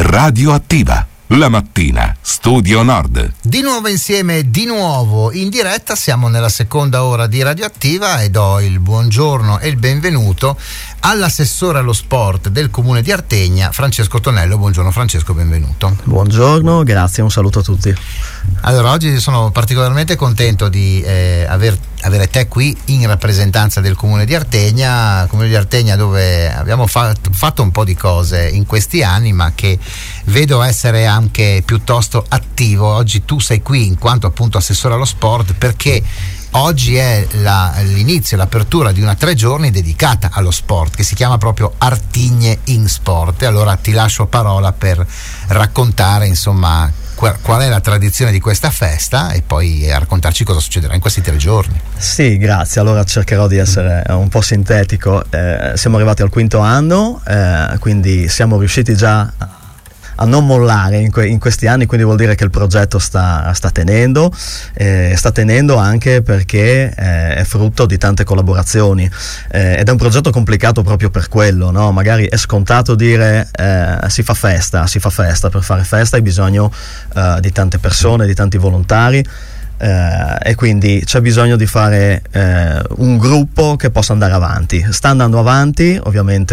Radioattiva. La mattina, Studio Nord. Di nuovo insieme, di nuovo in diretta, siamo nella seconda ora di Radioattiva e do il buongiorno e il benvenuto all'assessore allo sport del comune di Artegna, Francesco Tonello. Buongiorno Francesco, benvenuto. Buongiorno, grazie, un saluto a tutti. Allora, oggi sono particolarmente contento di avere te qui in rappresentanza del comune di Artegna, dove abbiamo fatto un po' di cose in questi anni, ma che vedo essere anche piuttosto attivo. Oggi tu sei qui in quanto appunto assessore allo sport, perché oggi è l'inizio, l'apertura di una 3 giorni dedicata allo sport, che si chiama proprio Artigne in Sport. E allora ti lascio parola per raccontare insomma qual è la tradizione di questa festa e poi raccontarci cosa succederà in questi 3 giorni. Sì, grazie. Allora cercherò di essere un po' sintetico. Siamo arrivati al 5° anno, quindi siamo riusciti già a non mollare in questi anni, quindi vuol dire che il progetto sta tenendo anche perché è frutto di tante collaborazioni, ed è un progetto complicato proprio per quello, no? Magari è scontato dire si fa festa, per fare festa hai bisogno di tante persone, di tanti volontari. E quindi c'è bisogno di fare un gruppo che possa andare avanti. Sta andando avanti, ovviamente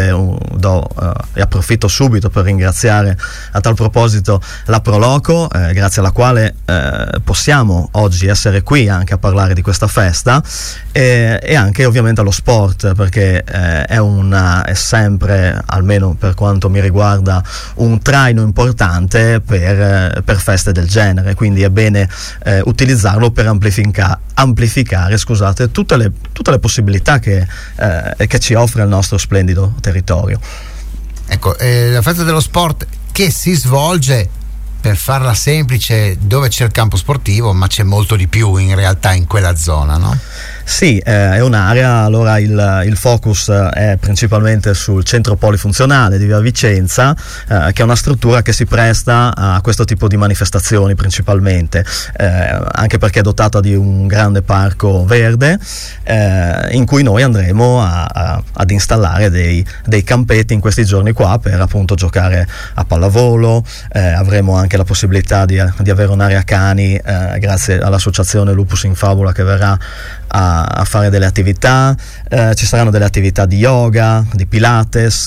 e approfitto subito per ringraziare a tal proposito la Proloco, grazie alla quale possiamo oggi essere qui anche a parlare di questa festa, e anche ovviamente allo sport, perché è sempre, almeno per quanto mi riguarda, un traino importante per feste del genere, quindi è bene utilizzarlo per amplificare tutte le possibilità che ci offre il nostro splendido territorio. Ecco, la festa dello sport che si svolge, per farla semplice, dove c'è il campo sportivo, ma c'è molto di più in realtà in quella zona, no? Sì, è un'area. Allora il focus è principalmente sul centro polifunzionale di Via Vicenza, che è una struttura che si presta a questo tipo di manifestazioni principalmente, anche perché è dotata di un grande parco verde, in cui noi andremo ad installare dei campetti in questi giorni qua per appunto giocare a pallavolo. Avremo anche la possibilità di avere un'area cani, grazie all'associazione Lupus in Fabula, che verrà a fare delle attività. Ci saranno delle attività di yoga, di pilates,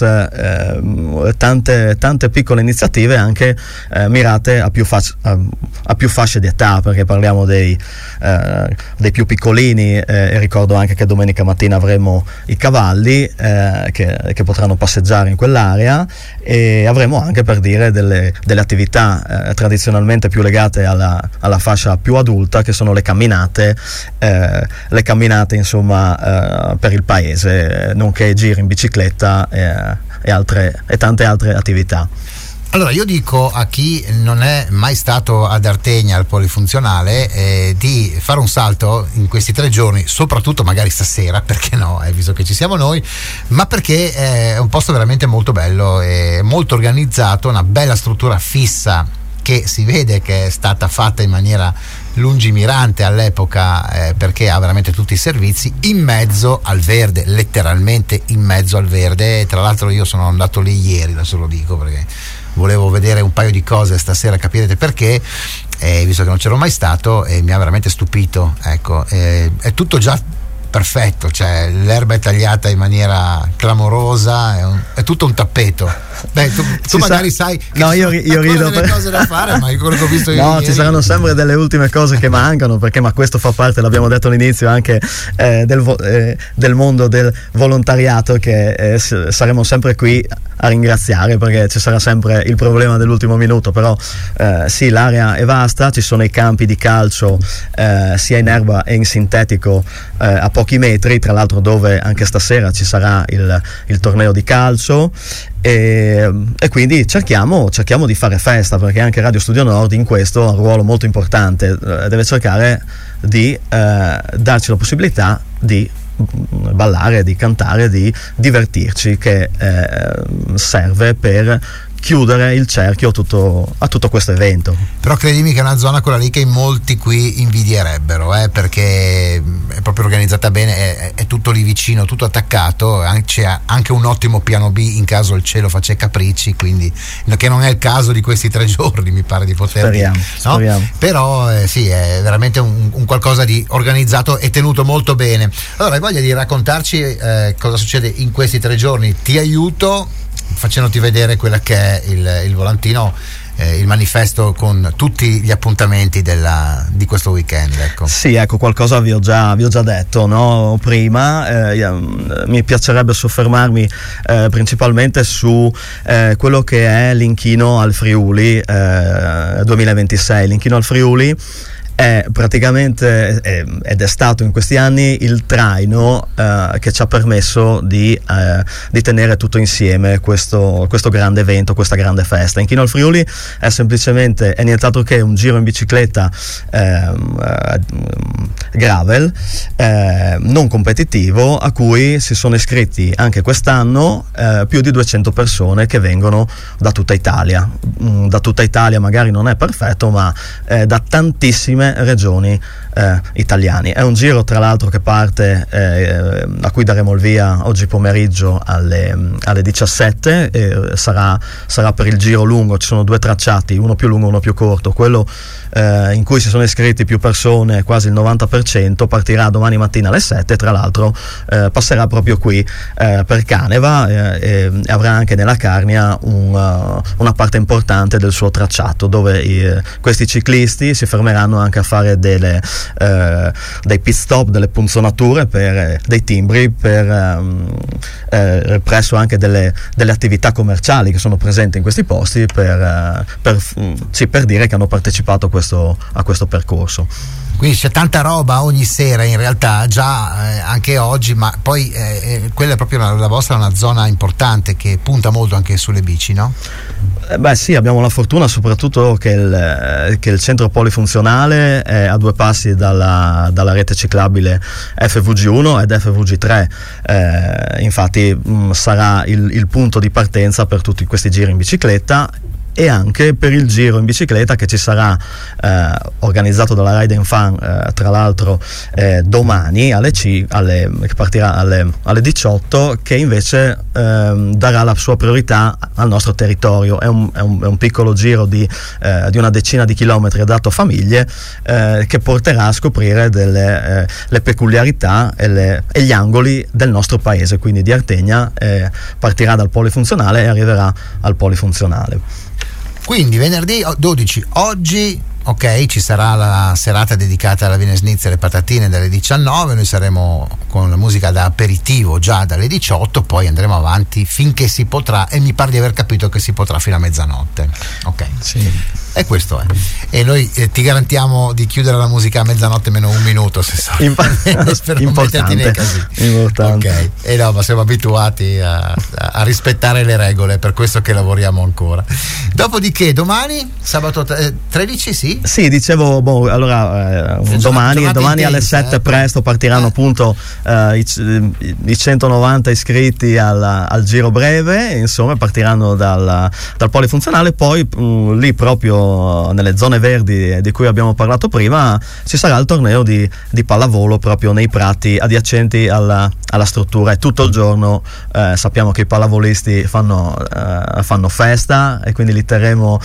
tante piccole iniziative anche mirate a più fasce di età, perché parliamo dei più piccolini, e ricordo anche che domenica mattina avremo i cavalli che potranno passeggiare in quell'area, e avremo anche, per dire, delle attività tradizionalmente più legate alla fascia più adulta, che sono le camminate insomma per il paese, nonché giri in bicicletta e tante altre attività. Allora io dico a chi non è mai stato ad Artegna al polifunzionale di fare un salto in questi 3 giorni, soprattutto magari stasera, perché no, visto che ci siamo noi, ma perché è un posto veramente molto bello e molto organizzato, una bella struttura fissa che si vede che è stata fatta in maniera lungimirante all'epoca, perché ha veramente tutti i servizi in mezzo al verde, letteralmente in mezzo al verde. Tra l'altro io sono andato lì ieri, adesso lo dico perché volevo vedere un paio di cose stasera, capirete perché, visto che non c'ero mai stato, e mi ha veramente stupito. Ecco, è tutto già perfetto, cioè l'erba è tagliata in maniera clamorosa, è tutto un tappeto. Beh, tu magari sai che no, io rido delle cose da fare, ma quello che ho visto io no, ci saranno sempre delle ultime cose che mancano, perché ma questo fa parte, l'abbiamo detto all'inizio, anche del mondo del volontariato, che saremo sempre qui a ringraziare, perché ci sarà sempre il problema dell'ultimo minuto. Però sì, l'area è vasta, ci sono i campi di calcio sia in erba e in sintetico a pochi metri, tra l'altro, dove anche stasera ci sarà il torneo di calcio, e quindi cerchiamo di fare festa, perché anche Radio Studio Nord in questo ha un ruolo molto importante, deve cercare di darci la possibilità di ballare, di cantare, di divertirci, che serve per chiudere il cerchio a tutto questo evento. Però credimi che è una zona quella lì che in molti qui invidierebbero, perché è proprio organizzata bene, è tutto lì vicino, tutto attaccato, c'è anche un ottimo piano B in caso il cielo faccia capricci, quindi che non è il caso di questi 3 giorni, mi pare di poter dire, no? Speriamo. Però sì, è veramente un qualcosa di organizzato e tenuto molto bene. Allora, hai voglia di raccontarci cosa succede in questi 3 giorni? Ti aiuto facendoti vedere quella che è il volantino, il manifesto con tutti gli appuntamenti di questo weekend, ecco. Sì, ecco, qualcosa vi ho già detto, no? Prima. Mi piacerebbe soffermarmi principalmente su quello che è l'Inchino al Friuli 2026. L'Inchino al Friuli è praticamente ed è stato in questi anni il traino che ci ha permesso di tenere tutto insieme questo grande evento, questa grande festa. Inchino al Friuli è nient'altro che un giro in bicicletta gravel non competitivo, a cui si sono iscritti anche quest'anno più di 200 persone che vengono da tutta Italia. Da tutta Italia magari non è perfetto, ma da tantissime regioni italiani. È un giro tra l'altro che parte a cui daremo il via oggi pomeriggio alle 17 e sarà per il giro lungo. Ci sono 2 tracciati, uno più lungo e uno più corto. Quello in cui si sono iscritti più persone, quasi il 90%, partirà domani mattina alle 7 e tra l'altro passerà proprio qui per Caneva e avrà anche nella Carnia una parte importante del suo tracciato, dove questi ciclisti si fermeranno anche a fare dei pit stop, delle punzonature dei timbri presso anche delle attività commerciali che sono presenti in questi posti per dire che hanno partecipato a questo percorso. Quindi c'è tanta roba ogni sera in realtà, già anche oggi, ma poi quella è proprio la vostra una zona importante che punta molto anche sulle bici, no? Beh sì, abbiamo la fortuna soprattutto che il centro polifunzionale è a 2 passi dalla rete ciclabile FVG1 ed FVG3, infatti sarà il punto di partenza per tutti questi giri in bicicletta e anche per il giro in bicicletta che ci sarà organizzato dalla Ride and Fun tra l'altro domani che partirà alle 18, che invece darà la sua priorità al nostro territorio. È un piccolo giro di una decina di chilometri adatto a famiglie che porterà a scoprire le peculiarità e gli angoli del nostro paese, quindi di Artegna. Partirà dal polifunzionale e arriverà al polifunzionale. Quindi venerdì 12, oggi, ok, ci sarà la serata dedicata alla Wiener Schnitzel e patatine dalle 19, noi saremo con la musica da aperitivo già dalle 18, poi andremo avanti finché si potrà, e mi pare di aver capito che si potrà fino a mezzanotte. Ok. Sì. E questo è. E noi ti garantiamo di chiudere la musica a mezzanotte meno 1 minuto, se so. Per non metterti nei casini. Importante. Ok. E no, ma siamo abituati a rispettare le regole, per questo che lavoriamo ancora. Dopodiché domani, sabato 13, sì? Sì, dicevo, domani alle 7 presto partiranno appunto i 190 iscritti al giro breve, insomma partiranno dal polifunzionale, poi lì proprio nelle zone verdi di cui abbiamo parlato prima ci sarà il torneo di pallavolo proprio nei prati adiacenti alla struttura, e tutto il giorno sappiamo che i pallavolisti fanno festa e quindi li terremo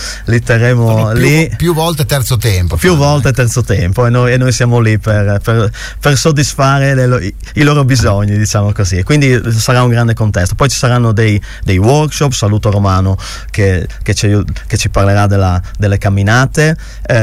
lì più volte terzo tempo e noi siamo lì per soddisfare i loro bisogni, diciamo così, e quindi sarà un grande contesto. Poi ci saranno dei workshop, saluto Romano che ci parlerà delle camminate,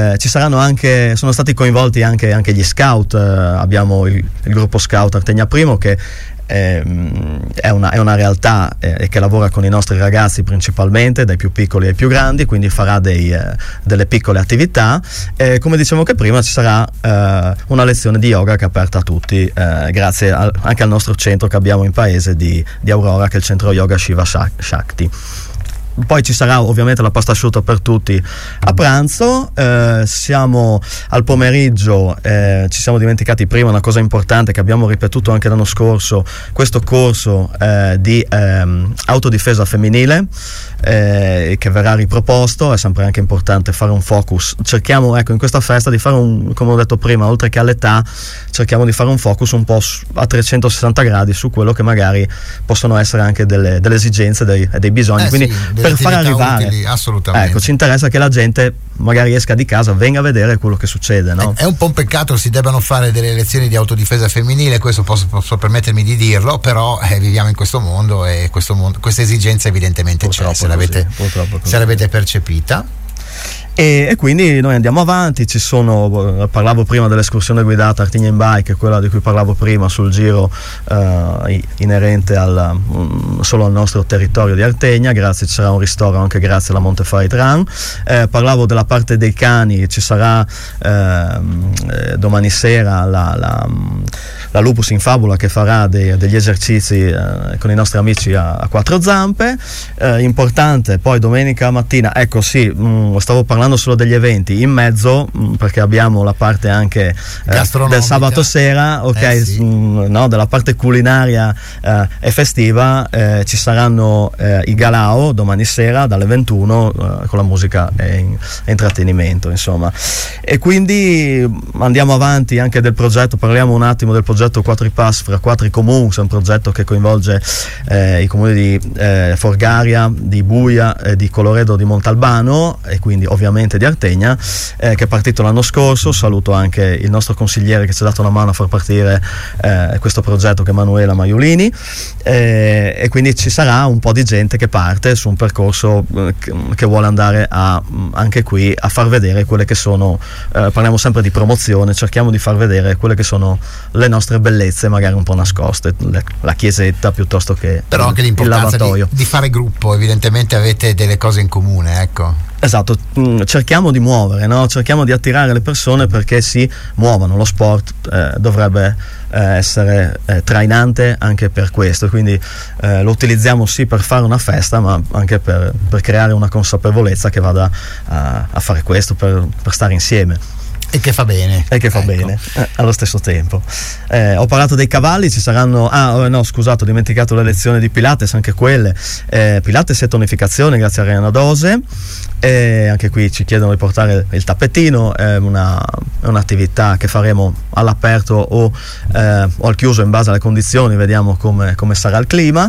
sono stati coinvolti anche gli scout, abbiamo il gruppo scout Artegna Primo che è una realtà che lavora con i nostri ragazzi principalmente, dai più piccoli ai più grandi, quindi farà delle piccole attività. Come dicevo che prima, ci sarà una lezione di yoga che è aperta a tutti, grazie anche al nostro centro che abbiamo in paese di Aurora, che è il centro yoga Shiva Shakti. Poi ci sarà ovviamente la pasta asciutta per tutti a pranzo. Siamo al pomeriggio, ci siamo dimenticati prima una cosa importante che abbiamo ripetuto anche l'anno scorso, questo corso di autodifesa femminile che verrà riproposto. È sempre anche importante fare un focus, cerchiamo in questa festa di fare come ho detto prima, oltre che all'età, cerchiamo di fare un focus un po' a 360 gradi su quello che magari possono essere anche delle esigenze, dei bisogni, quindi sì, per far arrivare utili, assolutamente. Ecco, ci interessa che la gente magari esca di casa, venga a vedere quello che succede, no? È un po' un peccato si debbano fare delle lezioni di autodifesa femminile, questo posso permettermi di dirlo, però viviamo in questo mondo e questa esigenza evidentemente c'è, se l'avete percepita. E quindi noi andiamo avanti, parlavo prima dell'escursione guidata Artigna in Bike, quella di cui parlavo prima sul giro inerente solo al nostro territorio di Artegna. Ci sarà un ristoro anche grazie alla Montefight Run. Parlavo della parte dei cani, ci sarà domani sera la Lupus in Fabula che farà degli esercizi con i nostri amici a quattro zampe. Importante poi domenica mattina, ecco sì, stavo parlando solo degli eventi, in mezzo perché abbiamo la parte anche del sabato sera, sì. No, della parte culinaria e festiva. Ci saranno i Galao domani sera dalle 21 con la musica e intrattenimento, insomma. E quindi andiamo avanti anche del progetto, parliamo un attimo del progetto Quattro Pass fra Quattro Comuns, è un progetto che coinvolge i comuni di Forgaria, di Buia, di Coloredo, di Montalbano e quindi ovviamente di Artegna, che è partito l'anno scorso. Saluto anche il nostro consigliere che ci ha dato una mano a far partire questo progetto, che è Manuela Maiolini, e quindi ci sarà un po' di gente che parte su un percorso che vuole andare anche qui a far vedere quelle che sono, parliamo sempre di promozione, cerchiamo di far vedere quelle che sono le nostre bellezze magari un po' nascoste, la chiesetta piuttosto che però anche l'importanza di fare gruppo. Evidentemente avete delle cose in comune, ecco. Esatto, cerchiamo di muovere, no? Cerchiamo di attirare le persone perché si muovano. Lo sport dovrebbe essere trainante anche per questo, quindi lo utilizziamo sì per fare una festa, ma anche per creare una consapevolezza che vada a fare questo, per stare insieme. E che fa bene. Bene allo stesso tempo. Ho parlato dei cavalli, ci saranno. No, scusate, ho dimenticato le lezioni di Pilates, anche quelle. Pilates e tonificazione grazie a Rihanna Dose. Anche qui ci chiedono di portare il tappetino, è un'attività che faremo all'aperto o al chiuso in base alle condizioni, vediamo come sarà il clima.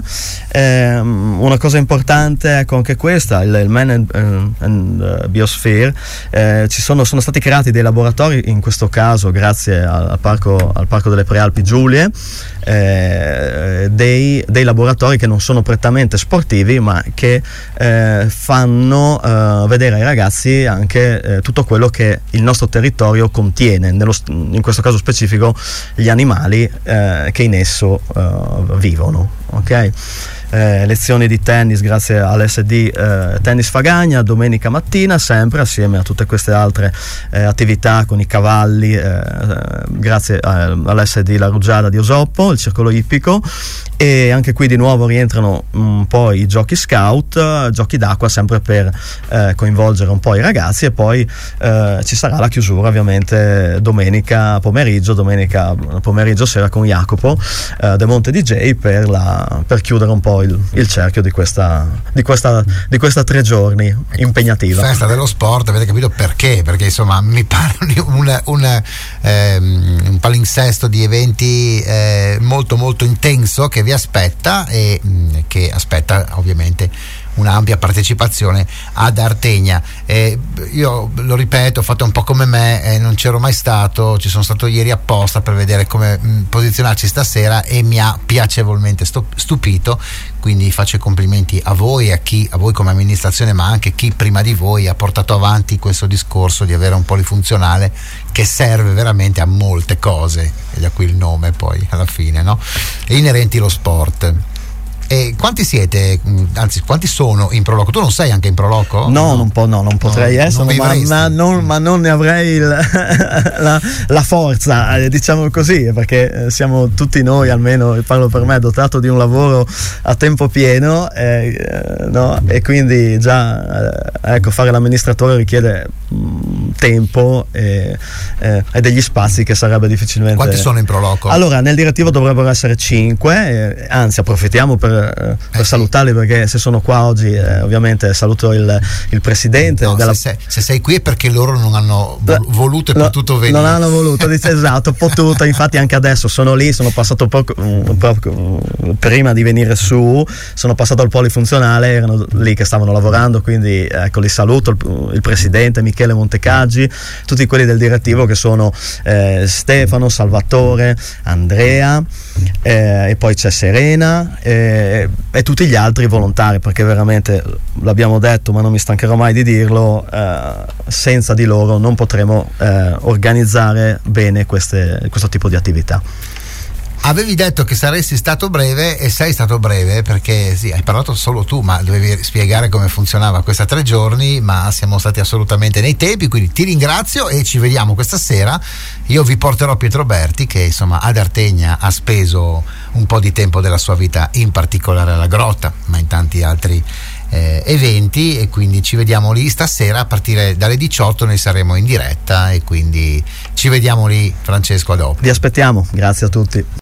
Una cosa importante, ecco, anche questa, il Man and Biosphere, sono stati creati dei laboratori, in questo caso grazie al parco delle Prealpi Giulie, dei laboratori che non sono prettamente sportivi, ma che fanno vedere ai ragazzi anche tutto quello che il nostro territorio contiene, in questo caso specifico gli animali che in esso vivono, ok? Lezioni di tennis grazie all'SD Tennis Fagagna domenica mattina, sempre assieme a tutte queste altre attività con i cavalli, grazie all'SD La Rugiada di Osoppo, il circolo ippico. E anche qui di nuovo rientrano un po' i giochi scout, giochi d'acqua, sempre per coinvolgere un po' i ragazzi. E poi ci sarà la chiusura ovviamente domenica pomeriggio sera con Jacopo De Monte DJ per chiudere un po' il cerchio di questa 3 giorni impegnativa. Festa dello sport, avete capito perché? Perché insomma mi pare un palinsesto di eventi molto molto intenso che vi aspetta e che aspetta ovviamente un'ampia partecipazione ad Artegna. Io lo ripeto, fate un po' come me, non c'ero mai stato, ci sono stato ieri apposta per vedere come posizionarci stasera e mi ha piacevolmente stupito, quindi faccio i complimenti a voi, a voi come amministrazione, ma anche chi prima di voi ha portato avanti questo discorso di avere un polifunzionale che serve veramente a molte cose, e da qui il nome poi alla fine, no? Inerenti allo sport. Quanti siete, anzi quanti sono in Proloco? Tu non sei anche in Proloco? Non potrei essere, ma non ne avrei la forza, diciamo così, perché siamo tutti noi, almeno parlo per me, dotato di un lavoro a tempo pieno, no? E quindi già fare l'amministratore richiede tempo e degli spazi che sarebbe difficilmente. Quanti sono in Proloco? Allora, nel direttivo dovrebbero essere 5, anzi approfittiamo per salutarli, perché se sono qua oggi ovviamente saluto il presidente. Se sei qui è perché loro non hanno voluto e potuto venire. Non hanno voluto, esatto, potuto. Infatti anche adesso sono lì, sono passato proprio prima di venire su, sono passato al polifunzionale, erano lì che stavano lavorando, quindi ecco, li saluto, il presidente Michele Montecaggi, tutti quelli del direttivo che sono Stefano, Salvatore, Andrea, e poi c'è Serena e tutti gli altri volontari, perché veramente l'abbiamo detto, ma non mi stancherò mai di dirlo, senza di loro non potremo organizzare bene questo tipo di attività. Avevi detto che saresti stato breve e sei stato breve, perché sì, hai parlato solo tu, ma dovevi spiegare come funzionava questa 3 giorni, ma siamo stati assolutamente nei tempi, quindi ti ringrazio e ci vediamo questa sera. Io vi porterò Pietro Berti, che insomma ad Artegna ha speso un po' di tempo della sua vita, in particolare alla Grotta, ma in tanti altri eventi, e quindi ci vediamo lì stasera a partire dalle 18. Noi saremo in diretta e quindi ci vediamo lì. Francesco, a dopo. Vi aspettiamo, grazie a tutti.